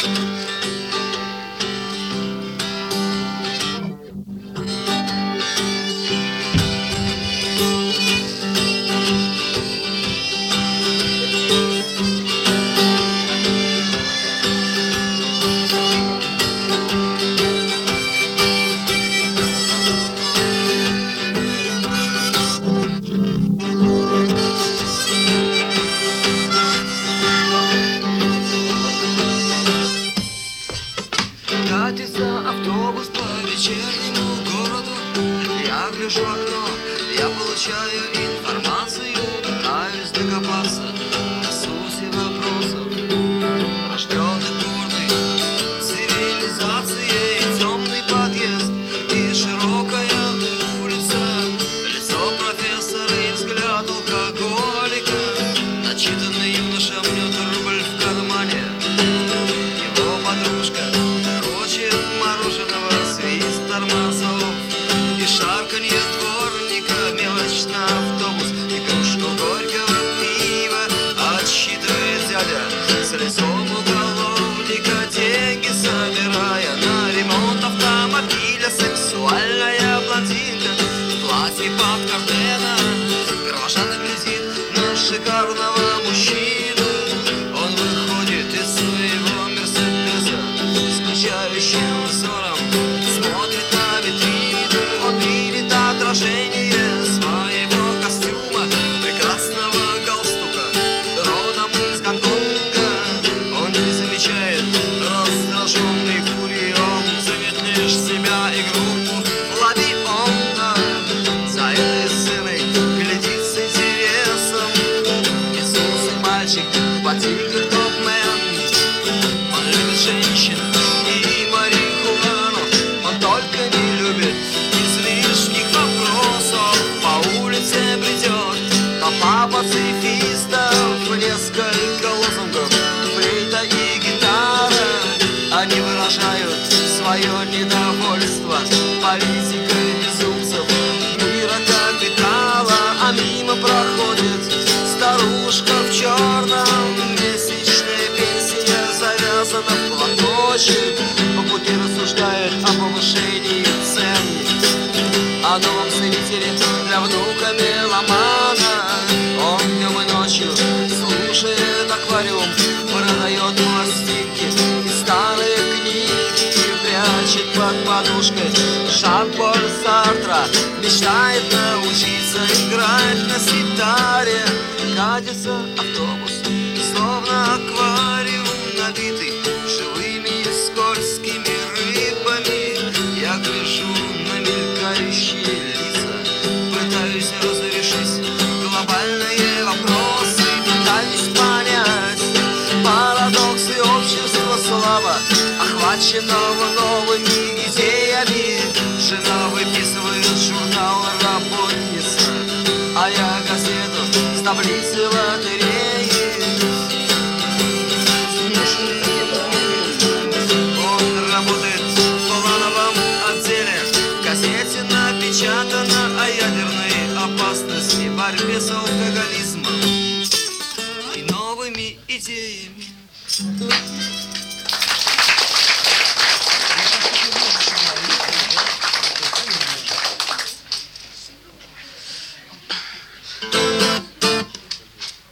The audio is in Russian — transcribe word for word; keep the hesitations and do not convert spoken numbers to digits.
Катится автобус по вечернему городу. Я гляжу в окно, я получаю информацию, пытаюсь докопаться до сути вопросов, рожденных бурной цивилизацией. Темный подъезд и широкая улица, лицо профессора и взгляд алкоголика. Начитанный юноша мнет рубль в кармане, его подружка мороженого, свист тормозов и шарканье дворника, мелочь на автобус и кружку горького пива отсчитывает дядя с лицом уголовника, деньги собирая на ремонт автомобиля. Сексуальная блондинка в платье под кардена кровожадно глядит на шикарного мужчину. Он выходит из своего мерседеса, скучающим взором смотрит на витрину. Он видит отражение своего костюма, прекрасного галстука, родом из Гонконга. Он не замечает раздраженной фурии, он ценит лишь себя и группу. Лови он за этой сценой, глядит с интересом. Иисус и мальчик в ботинках топ-мен. Он любит женщин и марихуану, он только не любит излишних вопросов. По улице бредет толпа пацифистов, несколько лозунгов, флейта и гитара. Они выражают свое недовольство политикой безумцев мира капитала. А мимо проходит старушка в черном, месячная пенсия завязана в платочек. По пути рассуждает о повышении цен, о новом ценителе для внука меломана. Он днем и ночью слушает аквариум, продает пластинки и старые книги, прячет под подушкой Жан-Поль Сартра, мечтает научиться играть на ситаре. Катится автобус, словно аквариум, набитый живыми и скользкими рыбами. Я гляжу на мелькающие лица, пытаюсь разрешить глобальные вопросы, пытаюсь понять парадоксы общества слава, охваченного новыми идеями. Жена выписывает журнал «Работница», а я газету с таблицы лотереи. Он работает в плановом отделе, в газете напечатано о ядерной опасности, борьбе с алкоголизмом и новыми идеями.